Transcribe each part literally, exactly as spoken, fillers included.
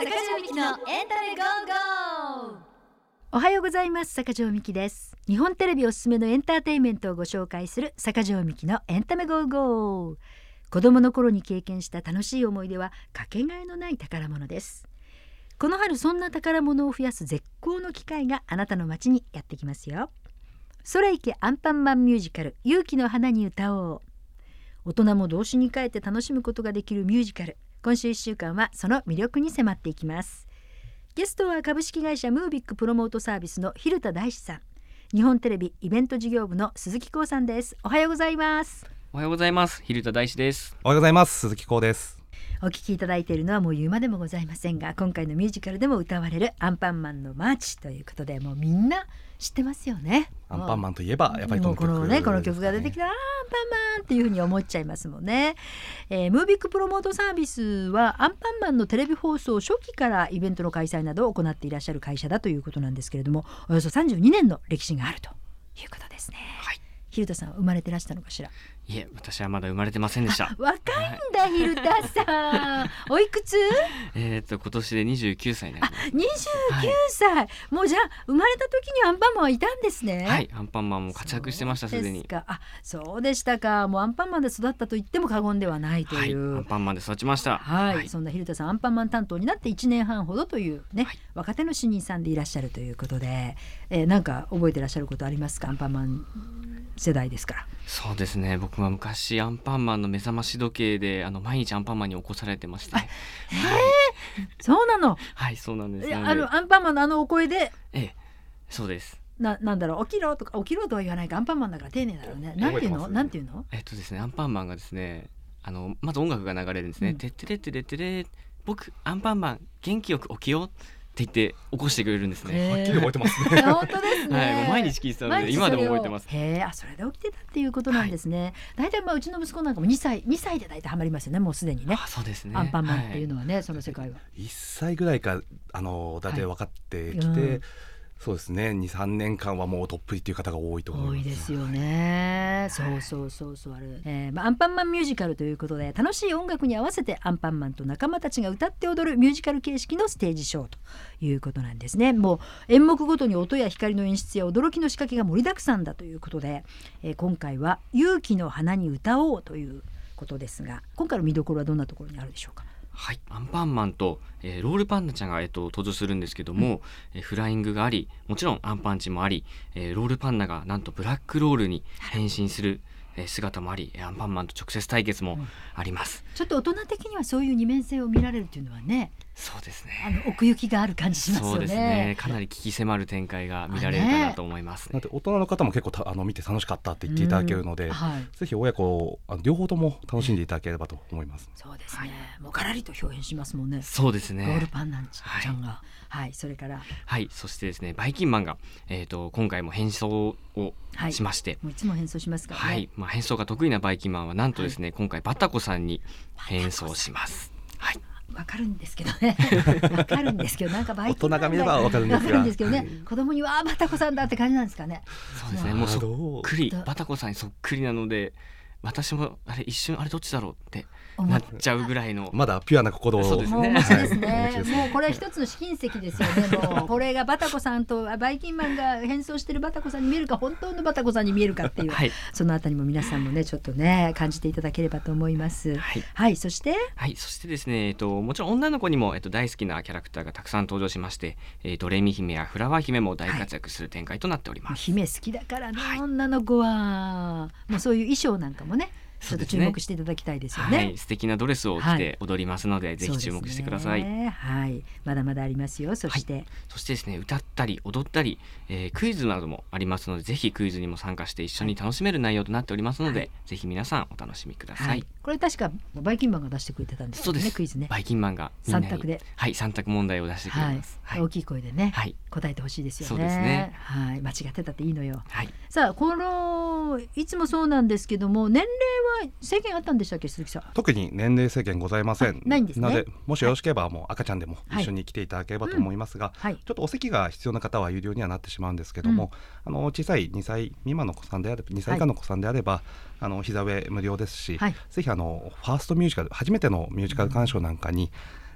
坂上美希のエンタメゴーゴー。 おはようございます。坂上美希です。日本テレビおすすめのエンターテインメントをご紹介する坂上美希のエンタメゴーゴー。子供の頃に経験した楽しい思い出はかけがえのない宝物です。この春そんな宝物を増やす絶好の機会があなたの街にやってきますよ。それいけアンパンマンミュージカル勇気の花に歌おう。大人も童心に帰って楽しむことができるミュージカル、今週いっしゅうかんはその魅力に迫っていきます。ゲストは株式会社ムービックプロモートサービスの蛭田大志さん、日本テレビイベント事業部の鈴木光さんです。おはようございます。 おはようございます。蛭田大志です。 おはようございます。鈴木光です。 お聞きいただいているのはもう言うまでもございませんが、今回のミュージカルでも歌われるアンパンマンのマーチということで、もうみんな知ってますよね。 アンパンマンといえばやっぱりこの曲、 もうこのねこの曲が出てきたらアンパンマンっていうふうに思っちゃいますもんね。えー、ムービックプロモートサービスはアンパンマンのテレビ放送初期からイベントの開催などを行っていらっしゃる会社だということなんですけれども、およそさんじゅうにねんの歴史があるということですね。 はい、 蛭田さんは生まれてらしたのかしら。 いえ、私はまだ生まれてませんでした。 若いんだ、蛭田さん。おいくつ？ えっと今年でにじゅうきゅうさいになります。 あ、にじゅうきゅうさい、はい、もうじゃあ生まれた時にアンパンマンはいたんですね。 はい、アンパンマンも活躍してました。すでに。 あ、そうでしたか。もうアンパンマンで育ったと言っても過言ではないという、 はい、アンパンマンで育ちました。 はい、 はい、 そんな蛭田さん、アンパンマン担当になっていちねんはんほどというね、 はい、 若手の新人さんでいらっしゃるということで、えー、なんか覚えてらっしゃることありますか？アンパンマン世代ですから。 そうですね、僕は昔アンパンマンの目覚まし時計であの毎日アンパンマンに起こされてまして。 えーそうなの？ はい、そうなんです。 あのアンパンマンのあのお声で、 ええ、そうです。 な, なんだろう、起きろとか起きろとは言わないか、アンパンマンだから丁寧だろうね。なんていうの、なんていうの？ えっとですね、アンパンマンがですね、あのまず音楽が流れるんですね。 うん、 てってれってれってれ、僕アンパンマン元気よく起きようって言って起こしてくれるんですね。 はっきり覚えてますね。 本当ですね。 はい、もう毎日聞いてたので今でも覚えてます。 へえ、あ、それで起きてたっていうことなんですね。はい、大体まあうちの息子なんかもにさいにさいで大体ハマりますよね。もうすでにね。 あ、そうですね。 アンパンマンっていうのはね、はい、その世界はいっさいぐらいからあの大体分かってきて、はい、うん、そうですね、にさんねんかんはもうどっぷりっていう方が多いと思います。 多いですよね。そうそうそうそう、あれ、えーまあ、アンパンマンミュージカルということで、楽しい音楽に合わせてアンパンマンと仲間たちが歌って踊るミュージカル形式のステージショーということなんですね。もう演目ごとに音や光の演出や驚きの仕掛けが盛りだくさんだということで、えー、今回は勇気の花に歌おうということですが、今回の見どころはどんなところにあるでしょうか？ はい、アンパンマンと、えー、ロールパンナちゃんが、えー、と登場するんですけども、うん、えー、フライングがあり、もちろんアンパンチもあり、えー、ロールパンナがなんとブラックロールに変身する、えー、姿もあり、アンパンマンと直接対決もあります。 うん、ちょっと大人的にはそういう二面性を見られるというのはね、 そうですね、 あの奥行きがある感じしますよね。 そうですね、かなり危機迫る展開が見られるかなと思いますね。 だって大人の方も結構たあの見て楽しかったって言っていただけるので、はい、ぜひ親子あの両方とも楽しんでいただければと思います。 そうですね、はい、もうガラリと表現しますもんね。 そうですね、 ロールパンナちゃんが、はいはい、それからはい、そしてですね、バイキンマンが、えー、と今回も変装をしまして、はい、 もういつも変装しますからね。 はい、まあ、変装が得意なバイキンマンはなんとですね、はい、今回バタコさんに変装します。はい、 わかるんですけどねわかるんですけど、なんかバイキンマン大人が見ればわかるんですが、 わかるんですけどね、子供にはあバタコさんだって感じなんですかね。 そうですね、もうそっくりバタコさんにそっくりなので、私もあれ一瞬あれどっちだろうってなっちゃうぐらいの、 まだピュアな心を。 そうですね、 もうもちですね、もうこれは一つの試金石ですよね。もうこれがバタコさんとバイキンマンが変装してるバタコさんに見えるか、本当のバタコさんに見えるかっていう、はい、そのあたりも皆さんもねちょっとね感じていただければと思います。はい、はい、そしてはいそしてですね、えっと、もちろん女の子にも、えっと、大好きなキャラクターがたくさん登場しまして、えー、ドレミ姫やフラワー姫も大活躍する展開となっております。はい、 姫好きだからね、 はい、 女の子はもうそういう衣装なんかもねちょっと注目していただきたいですよね。 はい、素敵なドレスを着て踊りますので、はい、ぜひ注目してください。 ね、はい、まだまだありますよ。そして、 はい、そしてですね、歌ったり踊ったり、えー、クイズなどもありますので、ぜひクイズにも参加して一緒に楽しめる内容となっておりますので、はい、ぜひ皆さんお楽しみください。はい、 これ確かバイキンマンが出してくれてたんですよね。そうです、クイズね。 バイキンマンがみんなにさん択で、 はい、さん択問題を出してくれます。 はいはい、大きい声でね、はい、答えてほしいですよね。そうですね、はい、間違ってたっていいのよ。はい、さあ、このいつもそうなんですけども、年齢は制限あったんでしたっけ、鈴木さん？ 特に年齢制限ございません。 ないんですね。 なのでもしよろしければ、はい、もう赤ちゃんでも一緒に来ていただければと思いますが、はいうんはい、ちょっとお席が必要な方は有料にはなってしまうんですけども、うん、あの小さいにさい未満の子さんであれば、にさい以下の子さんであれば、はい、あの膝上無料ですし、はい、ぜひあのファーストミュージカル、初めてのミュージカル鑑賞なんかに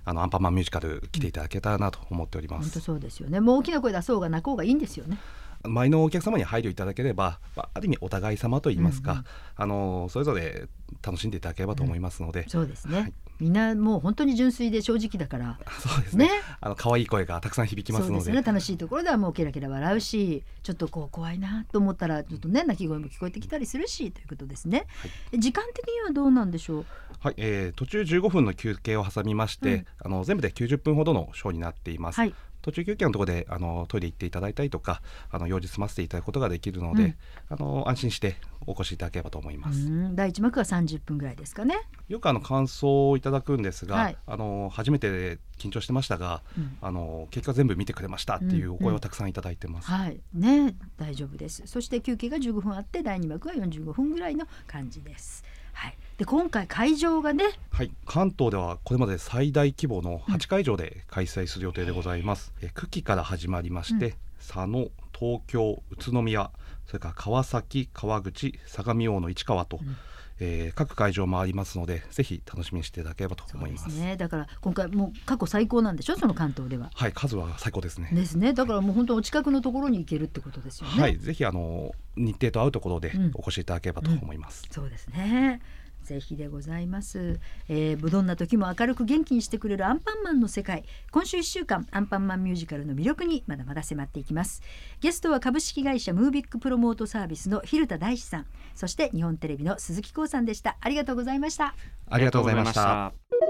あのアンパンマンミュージカル来ていただけたらなと思っております。 本当そうですよね。もう大きな声出そうが泣こうがいいんですよね。 前のお客様に配慮いただければ、まあ、ある意味お互い様といいますか、 うんうん、 あのそれぞれ楽しんでいただければと思いますので、 うん、そうですね、はい、みんなもう本当に純粋で正直だからそうですね、ね、あの可愛い声がたくさん響きますので、 そうですね、楽しいところではもうケラケラ笑うし、ちょっとこう怖いなと思ったらちょっとね泣き声も聞こえてきたりするしということですね、はい、時間的にはどうなんでしょう。 はい、えー、途中じゅうごふんの休憩を挟みまして、うん、あの全部できゅうじゅっぷんほどのショーになっています、はい、途中休憩のところであのトイレ行っていただいたりとか、あの用事済ませていただくことができるので、うん、あの安心してお越しいただければと思います。 うん、だいいち幕はさんじゅっぷんぐらいですかね。 よくあの感想をいただくんですが、はい、あの初めて緊張してましたが、うん、あの結果全部見てくれましたっていうお声をたくさんいただいてます、 うんうん、はいね、大丈夫です。そして休憩がじゅうごふんあってだいに幕はよんじゅうごふんぐらいの感じです。はい、で今回会場がね、 はい、関東ではこれまで最大規模のはちかいじょうで開催する予定でございます、うん、え久喜から始まりまして、うん、佐野、東京、宇都宮、それから川崎、川口、相模大野、市川と、うん、えー、各会場回りますので、ぜひ楽しみにしていただければと思います。 そうですね、だから今回もう過去最高なんでしょ、その関東では。 はい、数は最高ですね。 ですね、だからもう本当お近くのところに行けるってことですよね。 はい、ぜひあの日程と合うところでお越しいただければと思います、 うんうん、そうですね、ぜひでございます、えー、どんな時も明るく元気にしてくれるアンパンマンの世界、今週いっしゅうかんアンパンマンミュージカルの魅力にまだまだ迫っていきます。ゲストは株式会社ムービックプロモートサービスの蛭田大志さん、そして日本テレビの鈴木光さんでした。ありがとうございました。 ありがとうございました。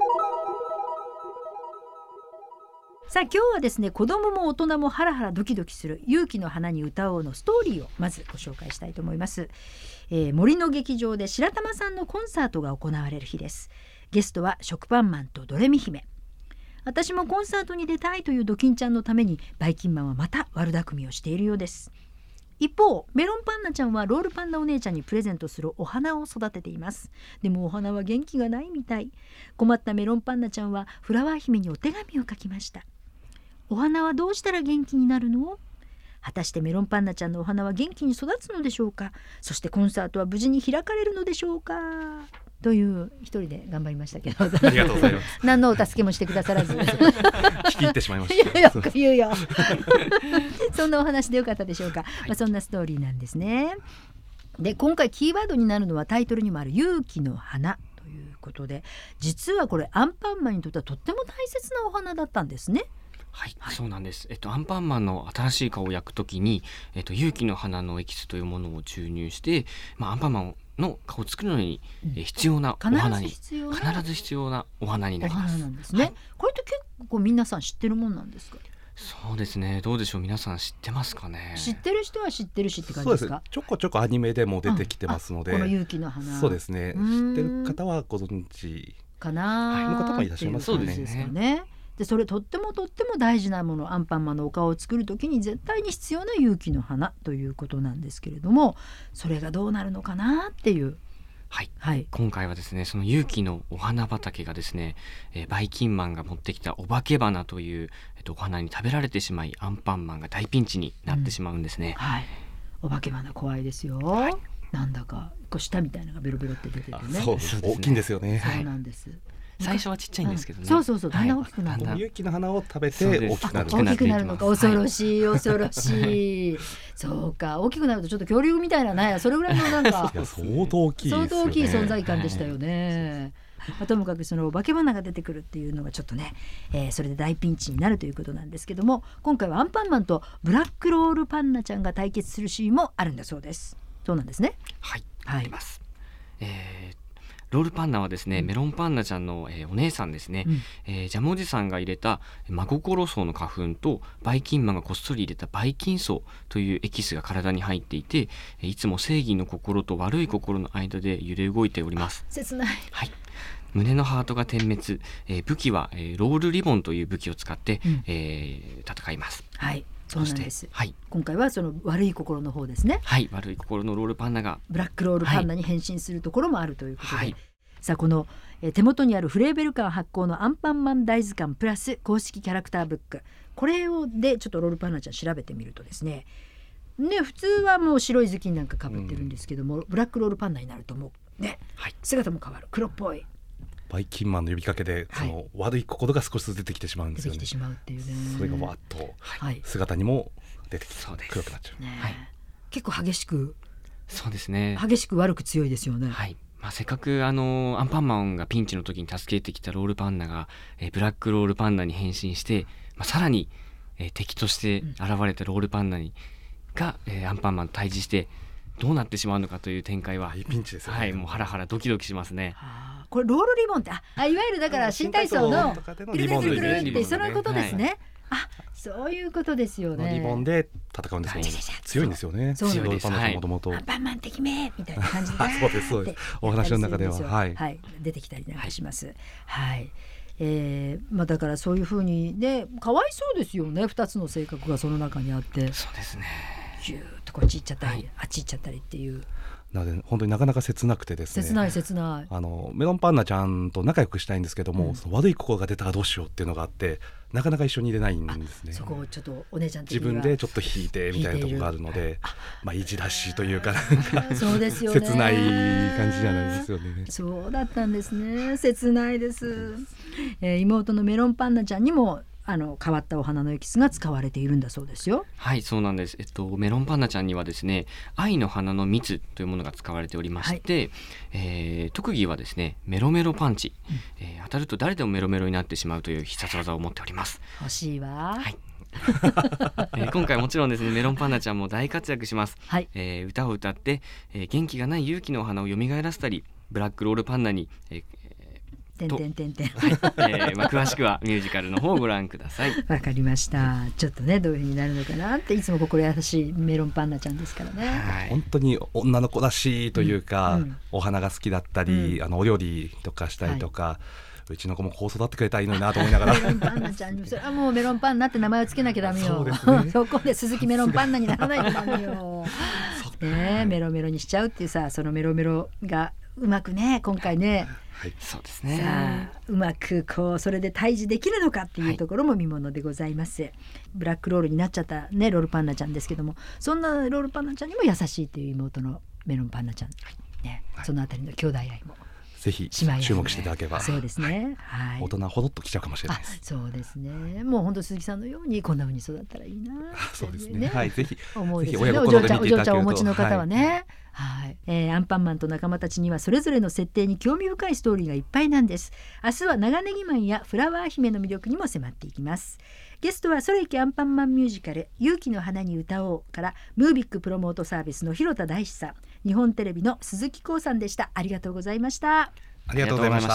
さあ今日はですね、子どもも大人もハラハラドキドキする勇気の花に歌おうのストーリーをまずご紹介したいと思います、えー、森の劇場で白玉さんのコンサートが行われる日です。ゲストは食パンマンとドレミ姫。私もコンサートに出たいというドキンちゃんのためにバイキンマンはまた悪巧みをしているようです。一方メロンパンナちゃんはロールパンナお姉ちゃんにプレゼントするお花を育てています。でもお花は元気がないみたい。困ったメロンパンナちゃんはフラワー姫にお手紙を書きました。お花はどうしたら元気になるの？果たしてメロンパンナちゃんのお花は元気に育つのでしょうか。そしてコンサートは無事に開かれるのでしょうか、という一人で頑張りましたけどありがとうございます何のお助けもしてくださらず聞き入ってしまいました。 よく言うよそんなお話でよかったでしょうか、はい、まあ、そんなストーリーなんですね。で今回キーワードになるのはタイトルにもある勇気の花ということで、実はこれアンパンマンにとってはとっても大切なお花だったんですね。 はい、はい、そうなんです、えっと、アンパンマンの新しい顔を焼くときに、えっと、勇気の花のエキスというものを注入して、まあ、アンパンマンの顔を作るのに、うん、え必要なお花に必ず必要なお花になります。 お花なんですね、はい、これって結構皆さん知ってるもんなんですか？ そうですね、どうでしょう、皆さん知ってますかね。 知ってる人は知ってるしって感じですか？ そうです、ちょこちょこアニメでも出てきてますので、 うん、この勇気の花、 そうですね、知ってる方はご存知かな、 の方もいらっしゃいますよね。 そうですよね。でそれとってもとっても大事なもの、アンパンマンのお顔を作るときに絶対に必要な勇気の花ということなんですけれども、それがどうなるのかなっていう、 はい、はい、今回はですね、その勇気のお花畑がですね、えー、バイキンマンが持ってきたお化け花という、えっと、お花に食べられてしまいアンパンマンが大ピンチになってしまうんですね、 うん、はい、お化け花怖いですよ、はい、なんだかこう舌みたいなのがベロベロって出ててね、 そうですね、大きいんですよね。 そうなんです、 最初はちっちゃいんですけどね、 うん、そうそうそう、だんだん大きくなる、 はい、勇気の花を食べて大きくなる、 大きくなるのか、恐ろしい、はい、恐ろしいそうか、大きくなるとちょっと恐竜みたいなね、それぐらいのなんかいや相当大きいですよね、 相当大きい存在感でしたよね、はい、ともかくそのお化け花が出てくるっていうのがちょっとね、えー、それで大ピンチになるということなんですけども、今回はアンパンマンとブラックロールパンナちゃんが対決するシーンもあるんだそうです。そうなんですね。 はい、はい、あります、えーロールパンナはですね、メロンパンナちゃんの、えー、お姉さんですね、うん、えー、ジャムおじさんが入れた真心草の花粉とバイキンマンがこっそり入れたバイキン草というエキスが体に入っていて、いつも正義の心と悪い心の間で揺れ動いております。 切ない、 はい、胸のハートが点滅、えー、武器は、えー、ロールリボンという武器を使って、うん、えー、戦います。 はい、そうなんです、はい、今回はその悪い心の方ですね。 はい、悪い心のロールパンナがブラックロールパンナに変身するところもあるということで、はい、さあこの、えー、手元にあるフレーベル館発行のアンパンマン大図鑑プラス公式キャラクターブック、これをでちょっとロールパンナちゃん調べてみるとですね、ね、普通はもう白い頭巾なんか被ってるんですけども、うん、ブラックロールパンナになるともうね、はい、姿も変わる、黒っぽいバイキンマンの呼びかけで、 はい、 その悪い心が少しずつ出てきてしまうんですよね。 出てきてしまうっていうね。 それがわっとはい姿にも出てきて、 そうです黒くなっちゃう、 ねはい、 結構激しくそうですね、 激しく悪く強いですよね。 はい、まあ、せっかくあのアンパンマンがピンチの時に助けてきたロールパンナが、えー、ブラックロールパンナに変身して、まあ、さらに、えー、敵として現れたロールパンナに、が、えー、アンパンマンと対峙してどうなってしまうのかという展開は、 大ピンチですよね。 はい、もうハラハラドキドキしますね。 はあ、これロールリボンって あ, あいわゆるだから新体操のとかでのくるくるくるくるってそういうことですね、 はあそういうことですよね。 リボンで戦うんですよ、 はい、 強いんですよね。 そう強いです。 ロールパンナもともとアンパンマン敵名みたいな感じでそうですそうですお話の中では、はいはい、出てきたりなんかします。はい、はいえーまあ、だからそういうふうにねかわいそうですよね。ふたつの性格がその中にあってそうですね、 ギューッとこっち行っちゃったり、 はい、 あっち行っちゃったりっていうなので本当になかなか切なくてですね、 切ない切ないあのメロンパンナちゃんと仲良くしたいんですけども、うん、その悪い心が出たらどうしようっていうのがあってなかなか一緒に入れないんですね。 そこをちょっとお姉ちゃん的には自分でちょっと引いてみたいなところがあるので、まあ意地出しというかなんかそうですよね、 切ない感じじゃないですよね。 そうだったんですね。切ないです、えー、妹のメロンパンナちゃんにもあの変わったお花のエキスが使われているんだそうですよ。 はい、そうなんです。えっとメロンパンナちゃんにはですね、愛の花の蜜というものが使われておりまして、はいえー、特技はですねメロメロパンチ、うんえー、当たると誰でもメロメロになってしまうという必殺技を持っております。 欲しいわ。 はいえー、今回もちろんですねメロンパンナちゃんも大活躍します。はいえー、歌を歌って、えー、元気がない勇気のお花を蘇らせたり、ブラックロールパンナに、えーてんてんてんてんはいえーまあ、詳しくはミュージカルの方をご覧ください。 わかりました。ちょっとねどういう風になるのかなっていつも心優しいメロンパンナちゃんですからね、 はい、 本当に女の子らしいというか、うんうん、お花が好きだったり、うん、あのお料理とかしたりとか、はいうちの子もこう育ってくれたらいいのになと思いながらメロンパンナちゃんにそれはもうメロンパンナって名前をつけなきゃダメよ。 そうですね、 そこで鈴木メロンパンナにならないとダメよね、メロメロにしちゃうっていうさ、そのメロメロがうまくね今回ね、 はい、そうですね。 さあうまくこうそれで対峙できるのかっていうところも見ものでございます、はい、ブラックロールになっちゃったねロールパンナちゃんですけども、そんなロールパンナちゃんにも優しいという妹のメロンパンナちゃん、ねはい、そのあたりの兄弟愛もぜひ注目していただければ、 そうですね、はい、 大人ほどっときちゃうかもしれないです。 そうですね、もう本当鈴木さんのようにこんな風に育ったらいいなそうですね、はい、ぜひ思うですね、 お嬢ちゃんお嬢ちゃんをお持ちの方はね、はいはいえー、アンパンマンと仲間たちにはそれぞれの設定に興味深いストーリーがいっぱいなんです。明日は長ネギマンやフラワー姫の魅力にも迫っていきます。ゲストはそれいけアンパンマンミュージカル勇気の花に歌おうからムービックプロモートサービスの広田大志さん、日本テレビの鈴木光さんでした。ありがとうございました。 ありがとうございました。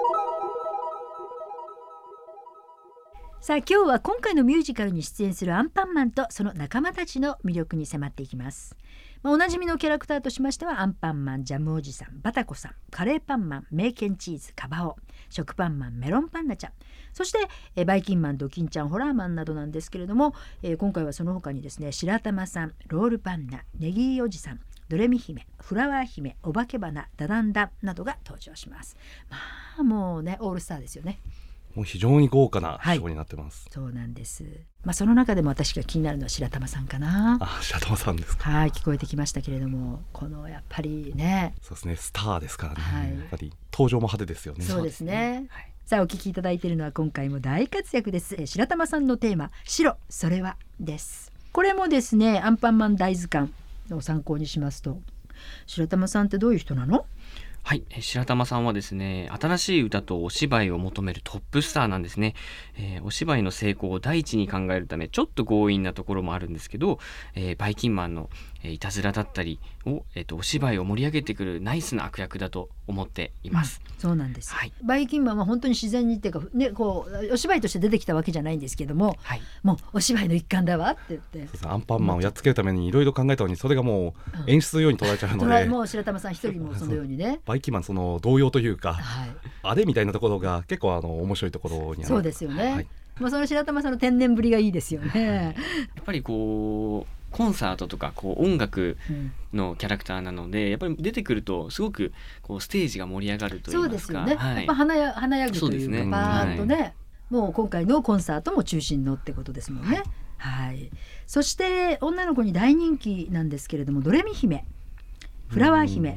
さあ今日は今回のミュージカルに出演するアンパンマンとその仲間たちの魅力に迫っていきます。まあ、おなじみのキャラクターとしましてはアンパンマン、ジャムおじさん、バタコさん、カレーパンマン、メーケンチーズ、カバオ、食パンマン、メロンパンナちゃん、そしてえバイキンマン、ドキンちゃん、ホラーマンなどなんですけれども、えー、今回はその他にですね白玉さん、ロールパンナ、ネギおじさん、ドレミ姫、フラワー姫、お化け花、ダダンダンなどが登場します。まあもうねオールスターですよね。 もう非常に豪華なショーになってます、 はい、そうなんです。まあ、その中でも私が気になるのは白玉さんかな。 あ、白玉さんですか。 はい聞こえてきましたけれども、このやっぱりねそうですねスターですからね、はい、やっぱり登場も派手ですよね。 そうですね、はい、さあお聞きいただいているのは今回も大活躍です。え白玉さんのテーマ白それはです。これもですねアンパンマン大図鑑を参考にしますと、白玉さんってどういう人なの？ はい、白玉さんはですね新しい歌とお芝居を求めるトップスターなんですね、えー、お芝居の成功を第一に考えるためちょっと強引なところもあるんですけど、えー、バイキンマンの、えー、いたずらだったりを、えー、とお芝居を盛り上げてくるナイスな悪役だと思っています、 うん、そうなんです、 はい、 バイキンマンは本当に自然にっていうか、ね、こうお芝居として出てきたわけじゃないんですけども、はい、もうお芝居の一環だわって言って、 アンパンマンをやっつけるためにいろいろ考えたのにそれがもう演出のように捉えちゃうので、 うん、もう白玉さん一人もそのようにねバイキンマンその動揺というか、 はい、 あれみたいなところが結構あの面白いところにある。 そうですよね、 はい、 まあ、その白玉さんの天然ぶりがいいですよね。 やっぱりこうコンサートとかこう音楽のキャラクターなので、うん、やっぱり出てくるとすごくこうステージが盛り上がるといいますか、そうですよね、はい、やっぱ華や華やぐというか、ね、パーッとね、はい、もう今回のコンサートも中心のってことですもんね、はいはい、そして女の子に大人気なんですけれどもドレミ姫、フラワー姫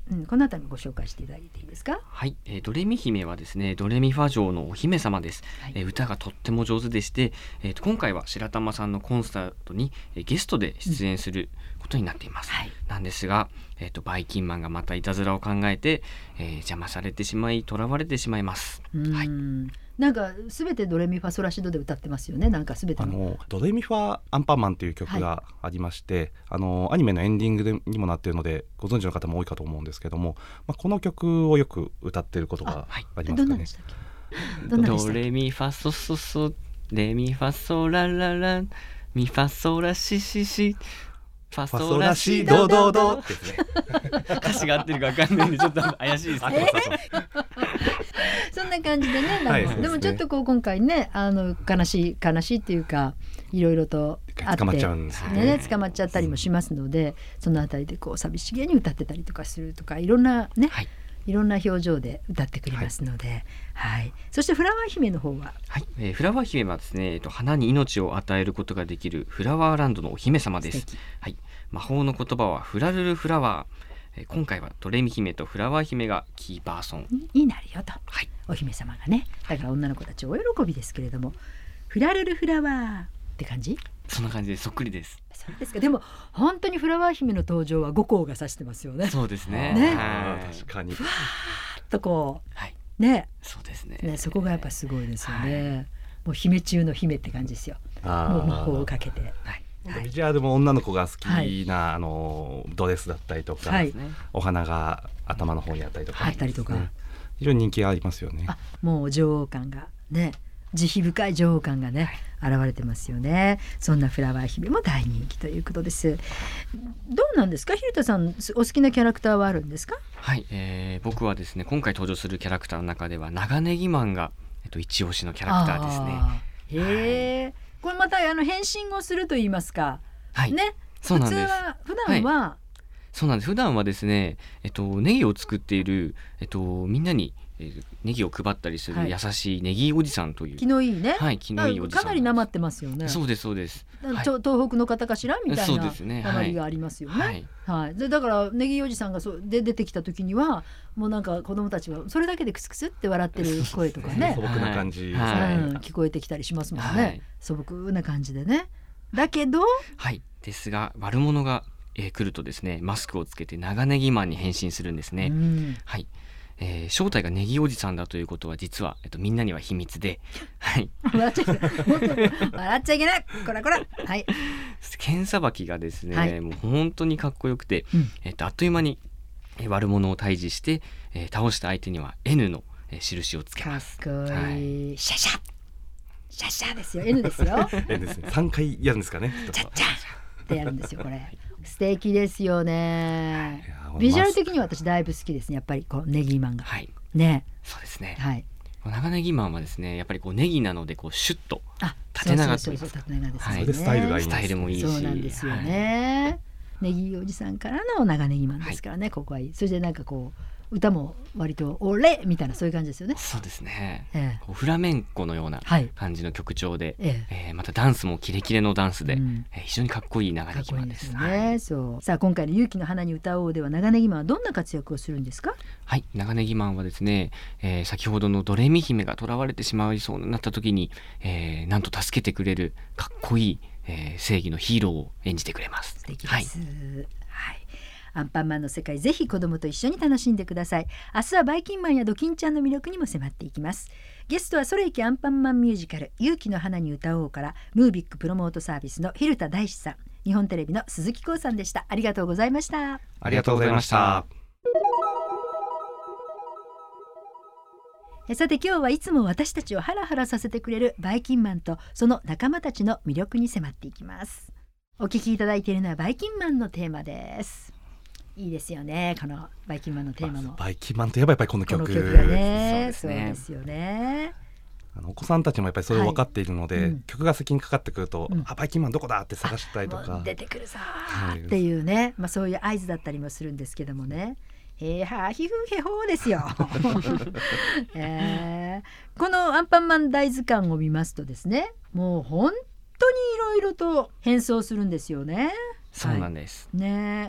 うん、このあたりもご紹介していただいていいですか。 はい、えードレミ姫はですねドレミファ城のお姫様です、 はいえー歌がとっても上手でして、えーと今回は白玉さんのコンサートに、えーゲストで出演することになっています、 はいなんですが、えーとバイキンマンがまたいたずらを考えて、えー邪魔されてしまい囚われてしまいます。 うん、 はいなんかすべてドレミファソラシドで歌ってますよね。なんかすべてのあのドレミファアンパンマンという曲がありまして、はい、あのアニメのエンディングでにもなっているのでご存知の方も多いかと思うんですけども、まあ、この曲をよく歌っていることがありますかね。 どんなでしたっけ。どんなでしたっけ。 ドレミファソソソレミファソラララミファソラシシシファファソラソラシシドドドドドドですね。 歌詞が合ってるか分かんないんでちょっと怪しいですけど、 そんな感じでね、なんかはいでもちょっとこう今回ね、あの悲しい悲しいっていうかいろいろとあって捕まっちゃうんですよね、 ね。 捕まっちゃったりもしますので、そのあたりでこう寂しげに歌ってたりとかするとか、いろんなね、 はいいろんな表情で歌ってくれますので、はい、そしてフラワー姫の方ははい、えーフラワー姫はですね、えっと花に命を与えることができるフラワーランドのお姫様です素敵。 はい、魔法の言葉はフラルルフラワー、えー今回はドレミ姫とフラワー姫がキーパーソン。 になるよと、 はいお姫様がね、だから女の子たち大喜びですけれども、フラルルフラワーって感じ。 そんな感じでそっくりです。 そうですか。でも本当にフラワー姫の登場は五光が指してますよね。 そうですね。 ねはい確かに。 とこはい、 うねそうですね。 ね、そこがやっぱすごいですよね、 はいもう姫中の姫って感じですよ。 あもう魔法をーかけて、 はい、 はいビジュアルも女の子が好きな、 はいあのドレスだったりとか、 はいねお花が頭の方にあったりとか、 あったりとか、 ね非常に人気がありますよね。 あもう女王感がね、慈悲深い女王感がね、現れてますよね。そんなフラワー姫も大人気ということです。どうなんですか、蛭田さん、お好きなキャラクターはあるんですか。 はい、えー僕はですね今回登場するキャラクターの中では長ネギマンが、えっと、一押しのキャラクターですね。 あーへえ、これまたあの変身をすると言いますか、 はい、 ね、 そうなんです。 普通は普段は、 そうなんです。普段はですね、えっと、ネギを作っている、えっと、みんなに、えーネギを配ったりするはい優しいネギおじさんという、 気のいいね、 はい、気のいいおじさんかなりなまってますよね。 そうですそうです。はいちょ東北の方かしらみたいなそうですねなまりがありますよね。 はい、 はい、でだからネギおじさんがそうで出てきた時にはもうなんか子供たちはそれだけでクスクスって笑ってる声とかね素朴な感じ、 はいうん、聞こえてきたりしますもんね、 はい素朴な感じでね。だけどはい、ですが悪者が、えー来るとですねマスクをつけて長ネギマンに変身するんですね。 うんはい、えー正体がネギおじさんだということは実は、えっと、みんなには秘密で、はい、 笑っちゃいけない本当に笑っちゃいけないこらこら、はい剣さばきがですね、 はいもう本当にかっこよくて、 うんえっと、あっという間に、えー悪者を退治して、えー倒した相手には エヌ の、えー印をつけかっます。 こいい、 はいシャシャシャシャですよ N ですよえですね、さんかいやるんですかね。 チャッチャってやるんですよこれ。素敵ですよねい。やビジュアル的には私だいぶ好きですね。やっぱりこうネギマンがはい、 ね、 そうですね。 はい。 長ネギマンはですねやっぱりこうネギなのでこうシュッとあ、 縦長とそうそうそう縦長ですよね。 はいそれでスタイルがいいんですスタイルもいいし、 そうなんですよね。ネギおじさんからの長ネギマンですからね、ここはいい。それでなんかこう歌も割とオレみたいなそういう感じですよね。 そうですね。 ええこうフラメンコのようなはい。 感じの曲調で、 えええーまたダンスもキレキレのダンスで、 うんえー非常にかっこいい長かっネギマンで。 こいいですすよはいね。そう。さあ今回の勇気の花に歌おうでは長ネギマンはどんな活躍をするんですか。 はい、長ネギマンはですね、えー先ほどのドレミ姫が囚われてしまいそうになった時に、えーなんと助けてくれるかっこいい、えー正義のヒーローを演じてくれます。 素敵はい、 です。はい。アンパンマンの世界ぜひ子供と一緒に楽しんでください。明日はバイキンマンやドキンちゃんの魅力にも迫っていきます。ゲストはそれいきアンパンマンミュージカル勇気の花に歌おうからムービックプロモートサービスの蛭田大志さん、日本テレビの鈴木光さんでした。ありがとうございました。 ありがとうございました。 えさて今日はいつも私たちをハラハラさせてくれるバイキンマンとその仲間たちの魅力に迫っていきます。お聞きいただいているのはバイキンマンのテーマです。いいですよね、このバイキンマンのテーマも。 バイキンマンといえばやっぱりこのこの曲曲がね、 そうですねそうですよね。 あのお子さんたちもやっぱりそれを分かっているので、 はいうん曲が先にかかってくると、 うんあバイキンマンどこだって探したりとかもう出てくるさはいーっていうね、まあ、そういう合図だったりもするんですけどもね。へーはーひふへほーですよ、えーこのアンパンマン大図鑑を見ますとですね、もう本当にいろいろと変装するんですよね。 そうなんです。 ね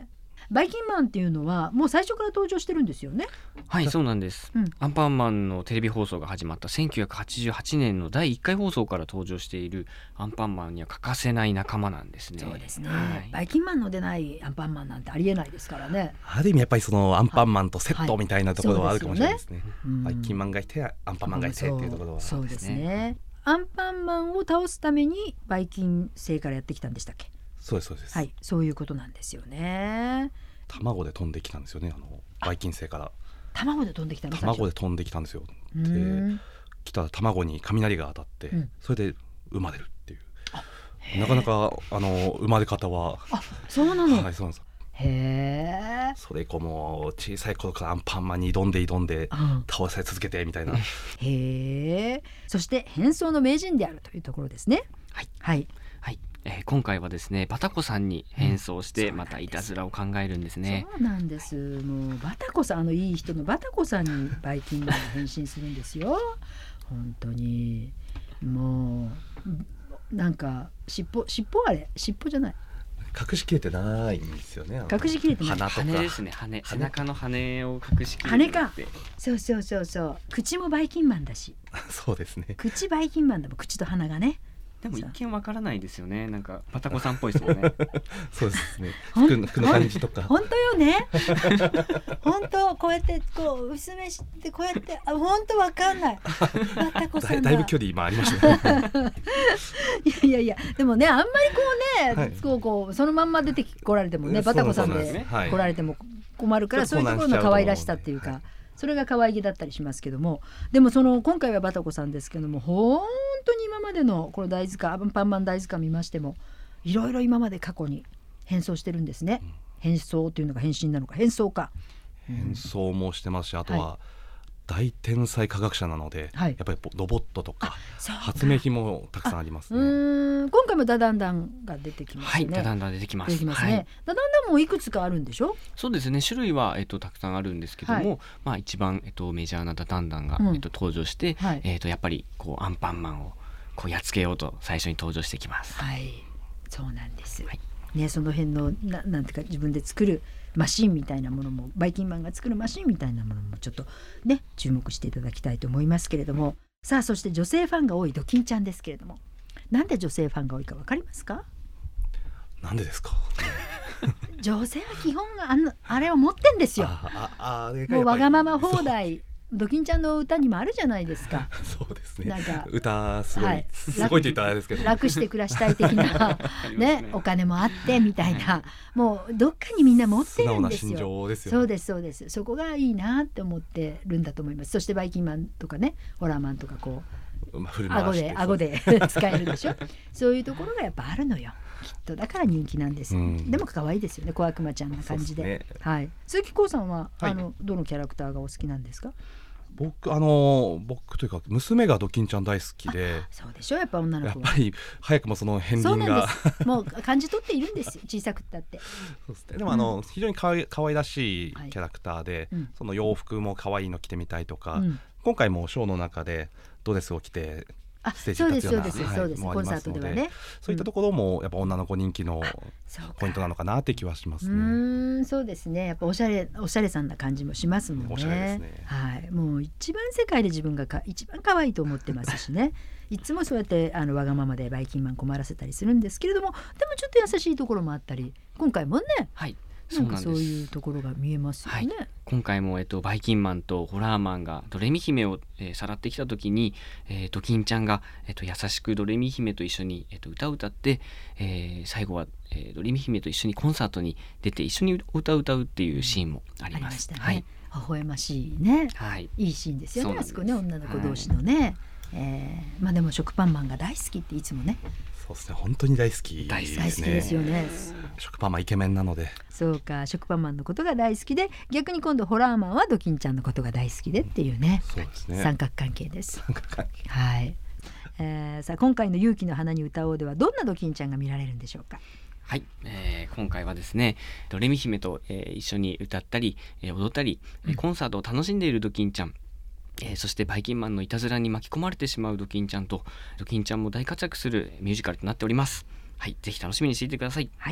バイキンマンっていうのはもう最初から登場してるんですよね。 はい、そうなんです、 うん、 アンパンマンのテレビ放送が始まったせんきゅうひゃくはちじゅうはちねんのだいいっかい放送から登場しているアンパンマンには欠かせない仲間なんですね。 そうですね、 はい、 バイキンマンの出ないアンパンマンなんてありえないですからね。 ある意味やっぱりそのアンパンマンとセットみたいなところはあるかもしれないですね。 はい、 バイキンマンがいてアンパンマンがいてっていうところはそうですね。アンパンマンを倒すためにバイキン星からやってきたんでしたっけ。 そうですそうです、 はい、そういうことなんですよね。 卵で飛んできたんですよね。あのバイキン星から卵で飛んできたの。 卵で飛んできたんですよ。 で来たら卵に雷が当たって、うん、それで生まれるっていう、なかなかあの生まれ方はあそうなの、 はい、そうなんです。 へー、 それ以降も小さい頃からアンパンマンに挑んで挑んで、うん、倒され続けてみたいな。 へー、そして変装の名人であるというところですね。 はい、 はいはい、えー、今回はですねバタコさんに変装してまたいたずらを考えるんですね。 そうなんです。もうバタコさん、あのいい人のバタコさんにバイキンマンが変身するんですよ。本当にもうなんか尻尾尻尾あれ尻尾じゃない、 隠しきれてないんですよね。 隠しきれてない。 鼻とか羽ですね。羽、背中の羽を隠しきれて羽か。そうそうそうそう。口もバイキンマンだし。 そうですね。 口バイキンマンだもん、口と鼻がね。 でも一見わからないですよね。なんかバタコさんっぽいですもんね。 そうですね。服の服の感じとか。 本当よね。本当こうやってこう薄めしてこうやってあ本当わかんない。バタコさんだ。 だいぶ距離今ありましたね。 いやいやいやでもねあんまりこうね、 はい、 こうこうそのまんま出てこられてもねバタコさんで来られても困るから、そういうところの可愛らしさっていうか。はい、それが可愛げだったりしますけども、でもその今回はバタコさんですけども、本当に今までのこの大図鑑アンパンマン大図鑑見ましてもいろいろ今まで過去に変装してるんですね。うん、変装っていうのが変身なのか変装か、 変装もしてますし、あとは、はい、大天才科学者なので、はい、やっぱりロボットとか発明品もたくさんありますね。 うーん、今回もダダンダンが出てきますね。 はい、ダダンダン出てきます。 出てきますね。はい、ダダンダンもいくつかあるんでしょ。 そうですね、種類は、えっと、たくさんあるんですけども、はい、まあ、一番、えっと、メジャーなダダンダンが、うん、えっと、登場して、はい、えっと、やっぱりこうアンパンマンをこうやっつけようと最初に登場してきます。 はい、そうなんです、はい、ね、その辺の な, なんていうか自分で作るマシンみたいなものもバイキンマンが作るマシンみたいなものもちょっとね注目していただきたいと思いますけれども、さあそして女性ファンが多いドキンちゃんですけれども、なんで女性ファンが多いか分かりますか。 なんでですか。 女性は基本あのあれを持ってんですよ。あああれもうわがまま放題。ドキンちゃんの歌にもあるじゃないですか。 そうですね。 なんか歌すごい、はい、すごいって言ったらあれですけど、 楽して暮らしたい的なね、お金もあってみたいな、もうどっかにみんな持ってるんですよ。 素直な心情ですよね。 そうですそうです。そこがいいなって思ってるんだと思います。そしてバイキンマンとかね、ホラーマンとかこう、まあ、顎で顎で使えるでしょ。そういうところがやっぱあるのよ。きっとだから人気なんですよ。うん、でも可愛いですよね、小悪魔ちゃんな感じで。ね、はい。鈴木浩さんは、はい、あのどのキャラクターがお好きなんですか。 僕あの僕というか娘がドキンちゃん大好きで。 そうでしょ、やっぱ女の子はやっぱり早くもその片鱗がもう感じ取っているんですよ、小さくったって。 そうですね。でもあの、うん、非常にかわい可愛らしいキャラクターで、はい、その洋服も可愛いの着てみたいとか、うん、今回もショーの中でドレスを着てステージに立つような、 そうですそうです、コンサートではね、 そういったところもやっぱ女の子人気のポイントなのかなって気はしますね。 うーん、そうですね。やっぱおしゃれおしゃれさんな感じもしますもんね。 おしゃれですね。 はい、もう一番世界で自分がか一番可愛いと思ってますしね。いつもそうやってあのわがままでバイキンマン困らせたりするんですけれども、でもちょっと優しいところもあったり、今回もね。はい。なんかそういうところが見えますよね。はい、 今回も、えっと、バイキンマンとホラーマンがドレミ姫を、えー、さらってきた時に、えー、ドキンちゃんが、えっと、優しくドレミ姫と一緒に、えっと、歌を歌って、えー、最後は、えー、ドレミ姫と一緒にコンサートに出て一緒に歌を歌うっていうシーンもあります。ありましたね。はい、微笑ましいね、はい、いいシーンですよね。あそこね、女の子同士のね、はい、えーまあ、でも食パンマンが大好きっていつもね。 そうですね、本当に大好きですね。 大好きですよね。 食パンマンイケメンなので。そうか、食パンマンのことが大好きで、逆に今度ホラーマンはドキンちゃんのことが大好きでっていうね、 そうですね、 三角関係です。 三角関係、 はい。えー、さあ今回の勇気の花に歌おうではどんなドキンちゃんが見られるんでしょうか。 はい、えー、今回はですね、ドレミ姫と、えー、一緒に歌ったり、えー、踊ったり、うん、コンサートを楽しんでいるドキンちゃん、えー、そしてバイキンマンのいたずらに巻き込まれてしまうドキンちゃんと、ドキンちゃんも大活躍するミュージカルとなっております。はい、ぜひ楽しみにしていてください。 はい、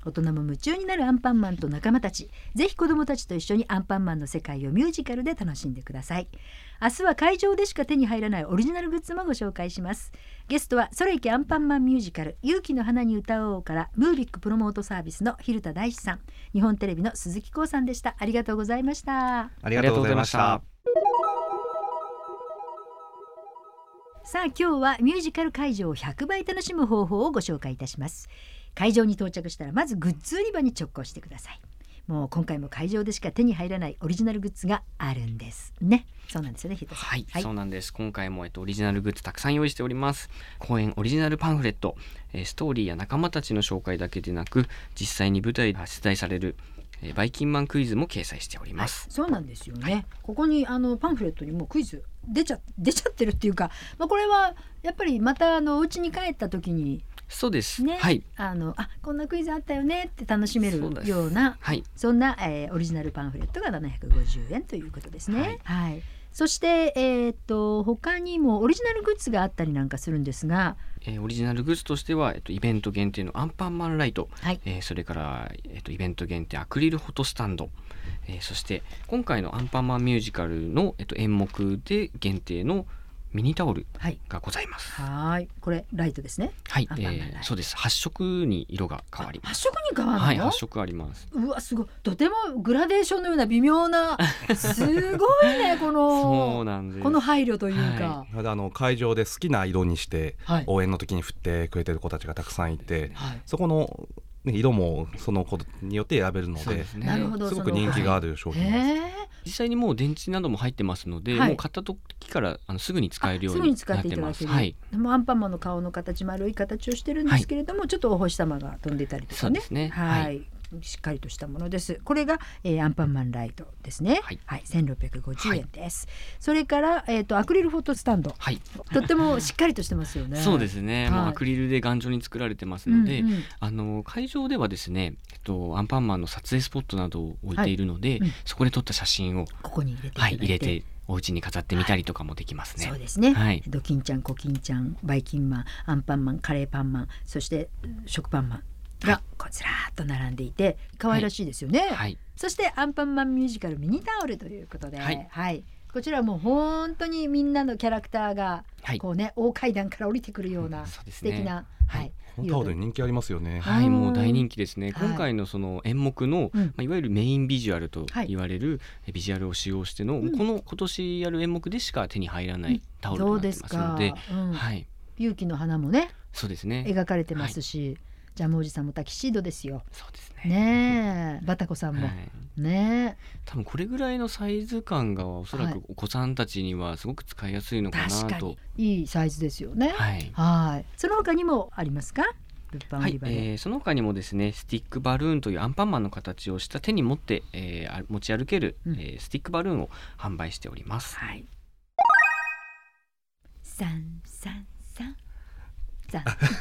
大人も夢中になるアンパンマンと仲間たち、ぜひ子どもたちと一緒にアンパンマンの世界をミュージカルで楽しんでください。明日は会場でしか手に入らないオリジナルグッズもご紹介します。ゲストはそれいけアンパンマンミュージカル勇気の花に歌おうからムービックプロモートサービスの蛭田大志さん、日本テレビの鈴木光さんでした。ありがとうございました。 ありがとうございました。 さあ今日はミュージカル会場をひゃくばい楽しむ方法をご紹介いたします。会場に到着したらまずグッズ売り場に直行してください。もう今回も会場でしか手に入らないオリジナルグッズがあるんですね。そうなんですよね、ひとさん。 はい、 はい、 そうなんです。今回も、えっと、オリジナルグッズたくさん用意しております。公演オリジナルパンフレット、えー、ストーリーや仲間たちの紹介だけでなく実際に舞台で出題される、えー、バイキンマンクイズも掲載しております。 はい、そうなんですよね。はい、ここにあのパンフレットにもクイズ出ちゃ出ちゃってるっていうか、まあ、これはやっぱりまたあのお家に帰った時にそうですね、 はい、 あのあこんなクイズあったよねって楽しめるような そ,、はい、そんな、えー、オリジナルパンフレットがななひゃくごじゅうえんということですね。はいはい、そして、えー、っと他にもオリジナルグッズがあったりなんかするんですが、 えー、オリジナルグッズとしては、えっと、イベント限定のアンパンマンライト、 はい、 えー、それから、えっと、イベント限定アクリルフォトスタンド、えー、そして今回のアンパンマンミュージカルの、えっと、演目で限定のミニタオルがございます。 はい、これライトですね。 はい、えー、そうです。はっしょくに色が変わります。 はっ色に変わるの？ はい、はっ色あります。 うわすごい、とてもグラデーションのような微妙なすごいねこのそうなんです。 この配慮というか、 はい、あの会場で好きな色にして、はい、応援の時に振ってくれてる子たちがたくさんいて、はい、そこの色もその子によって選べるの で, です、ね、なるほど、すごく人気がある商品です。 実際にもう電池なども入ってますので、はい、もう買った時からあのすぐに使えるようになってます。すぐに使っていただける、はい、でもアンパンマンの顔の形、丸い形をしてるんですけれども、はい、ちょっとお星様が飛んでたりとかね、 そうですね、 はい、 はい、 しっかりとしたものです。これが、えー、アンパンマンライトですね。はい、はい、せんろっぴゃくごじゅうえんです。はい、それから、えーと、アクリルフォトスタンド、はい、とってもしっかりとしてますよね。 そうですね、はい、もうアクリルで頑丈に作られてますので、うんうん、あの会場ではですね、えっと、アンパンマンの撮影スポットなどを置いているので、はい、うん、そこで撮った写真をここに入れていただいて、 はい、入れてお家に飾ってみたりとかもできますね。 はい、そうですね、 はい、 ドキンちゃん、コキンちゃん、バイキンマン、アンパンマン、カレーパンマン、そして食パンマンがこうずらーっと並んでいて可愛らしいですよね。はいはい、そしてアンパンマンミュージカルミニタオルということで、はいはい、こちらも本当にみんなのキャラクターがこう、ね、はい、大階段から降りてくるような素敵な、ね、はい、 このタオル人気ありますよね。 はい、もう大人気ですね。今回のその演目の、うん、まあ、いわゆるメインビジュアルと言われるビジュアルを使用しての、うん、この今年やる演目でしか手に入らないタオルになってますので、 うん、はい、勇気の花もね、 そうですね、 描かれてますし、はい、ジャムおじさんもタキシードですよ。 そうですね。 ねえ、バタコさんも、はい、ねえ、 多分これぐらいのサイズ感がおそらくお子さんたちにはすごく使いやすいのかなと。 確かにいいサイズですよね。はい、はい。その他にもありますか？物販売り場で、はい、えー、 その他にもですね、スティックバルーンというアンパンマンの形をした手に持って、えー、持ち歩ける、うん、えー、スティックバルーンを販売しております。はい。 さんさんさんこ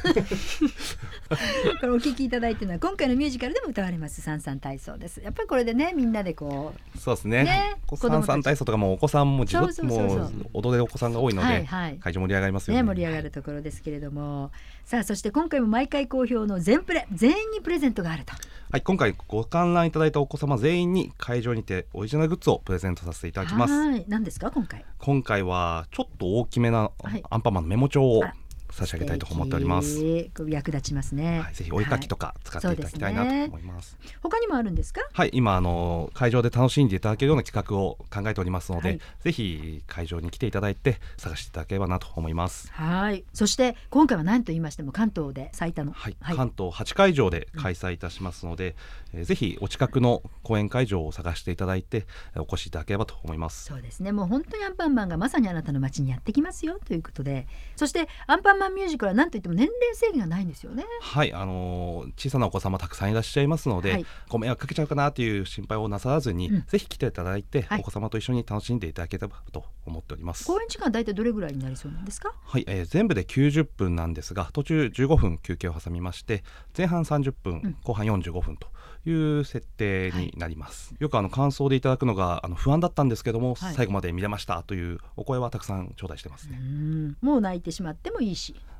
れお聞きいただいているのは今回のミュージカルでも歌われます三三体操です。やっぱりこれでね、みんなでこう、 そうですね、ね、三三体操とかもお子さんも自分も踊れるお子さんが多いので、はいはい、会場盛り上がりますよね。 ね、盛り上がるところですけれども、さあそして今回も毎回好評の全プレ全員にプレゼントがあると。 はい、今回ご観覧いただいたお子様全員に会場にてオリジナルグッズをプレゼントさせていただきます。 はい、何ですか今回？ 今回はちょっと大きめなアンパンマンのメモ帳を差し上げたいと思っております。 役立ちますね。 はい、ぜひお絵かきとか使っていただきたいなと思います。 はい、他にもあるんですか？ はい、今あの会場で楽しんでいただけるような企画を考えておりますので、はい、ぜひ会場に来ていただいて探していただければなと思います。 はい、そして今回は何と言いましても関東で最多の、 はいはい、関東はちかいじょうで開催いたしますので、うん、えー、ぜひお近くの公演会場を探していただいてお越しいただければと思います。 そうですね、もう本当にアンパンマンがまさにあなたの街にやってきますよということで、そしてアンパンマンミュージカルは何と言っても年齢制限がないんですよね。 はい、あのー、小さなお子様たくさんいらっしゃいますので、はい、ご迷惑かけちゃうかなという心配をなさらずに、うん、ぜひ来ていただいて、はい、お子様と一緒に楽しんでいただければと思っております。 公演時間は大体どれぐらいになりそうなんですか？ はい、えー、全部できゅうじゅっぷんなんですが、途中じゅうごふん休憩を挟みまして前半さんじゅっぷん、うん、後半よんじゅうごふんという設定になります。はい、よくあの感想でいただくのがあの不安だったんですけども、はい、最後まで見れましたというお声はたくさん頂戴してますね。 うん、もう泣いてしまってもいいし、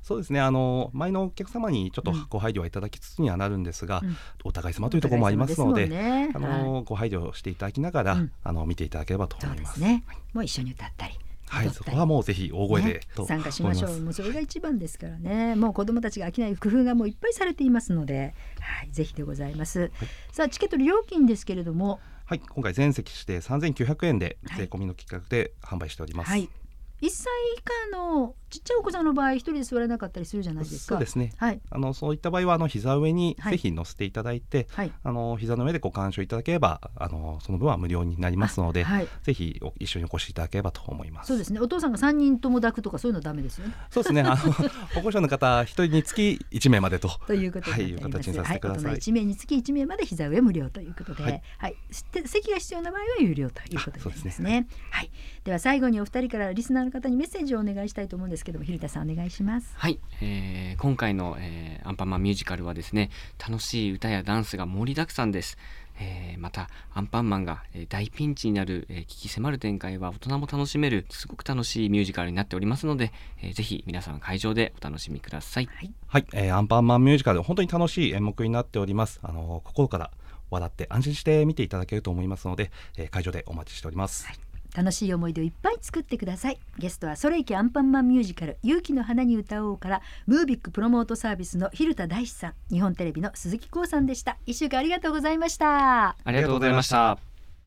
そうですね、あの前のお客様にちょっとご配慮はいただきつつにはなるんですが、うん、お互い様というところもありますので、ね、あの、はい、ご配慮していただきながら、うん、あの見ていただければと思います。 そうですね、はい、もう一緒に歌ったり、 はい、そこはもうぜひ大声で、ね、 参加しましょう。もうそれが一番ですからね。もう子どもたちが飽きない工夫がもういっぱいされていますので、はい、ぜひでございます、はい、さあチケット料金ですけれども、 はい、今回全席指定さんぜんきゅうひゃくえんで税込みの企画で販売しております、はい、 いっさい以下のちっちゃいお子さんの場合一人で座れなかったりするじゃないですか。 そうですね、 はい、 あのそういった場合はあの膝上にぜひ乗せていただいて、はい、あの膝の上でご鑑賞いただければあのその分は無料になりますので、はい、ぜひ一緒にお越しいただければと思います。 そうですね、お父さんがさんにんとも抱くとかそういうのダメですよね。 そうですね、あの保護者の方ひとりにつきいちめいまでとということになっています、 はい、いう形にさせてください、 はい、大人いちめいにつきいちめいまで膝上無料ということで、はいはい、席が必要な場合は有料ということになりますね。はい、では最後にお二人からリスナーの方にメッセージをお願いしたいと思うんですけども、蛭田さんお願いします。 はい、えー、今回の、えー、アンパンマンミュージカルはですね、楽しい歌やダンスが盛りだくさんです。えー、またアンパンマンが、えー、大ピンチになる、えー、危機迫る展開は大人も楽しめるすごく楽しいミュージカルになっておりますので、えー、ぜひ皆さん会場でお楽しみください。はい、 はい、えー、アンパンマンミュージカル本当に楽しい演目になっております。あの心から笑って安心して見ていただけると思いますので、えー、会場でお待ちしております。はい、 楽しい思い出をいっぱい作ってください。ゲストはそれいけアンパンマンミュージカル勇気の花に歌おうからムービックプロモートサービスの蛭田大志さん、日本テレビの鈴木光さんでした。一週間ありがとうございました。 ありがとうございました。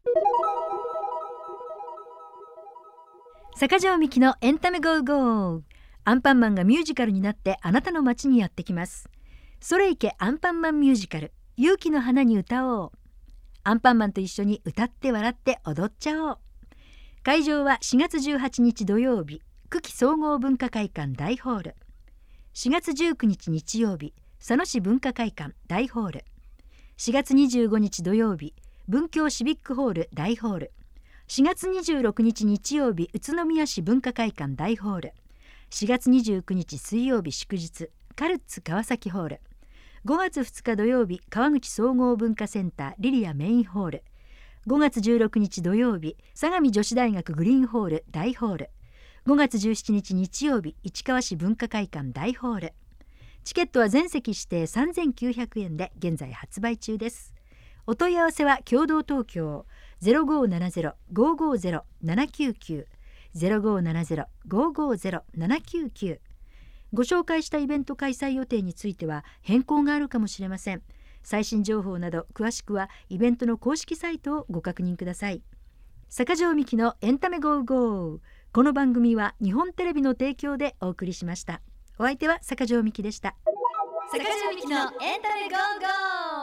坂上美希のエンタメゴーゴー。アンパンマンがミュージカルになってあなたの街にやってきます。それいけアンパンマンミュージカル勇気の花に歌おう。アンパンマンと一緒に歌って笑って踊っちゃおう。会場はしがつじゅうはちにち土曜日、久喜総合文化会館大ホール。しがつじゅうくにち日曜日、佐野市文化会館大ホール。しがつにじゅうごにち土曜日、文京シビックホール大ホール。しがつにじゅうろくにち日曜日、宇都宮市文化会館大ホール。しがつにじゅうくにち水曜日祝日、カルッツ川崎ホール。ごがつふつか土曜日、川口総合文化センターリリアメインホール。ごがつじゅうろくにち土曜日、相模女子大学グリーンホール大ホール。ごがつじゅうしちにち日曜日、市川市文化会館大ホール。チケットは全席指定さんぜんきゅうひゃくえんで現在発売中です。お問い合わせは共同東京 ゼロごーななゼロ ごーごーゼロ ななきゅうきゅう ゼロごーななゼロ ごーごーゼロ ななきゅうきゅう。ご紹介したイベント開催予定については変更があるかもしれません。最新情報など詳しくはイベントの公式サイトをご確認ください。坂上美希のエンタメゴーゴー。この番組は日本テレビの提供でお送りしました。お相手は坂上美希でした。 坂上美希のエンタメゴーゴー。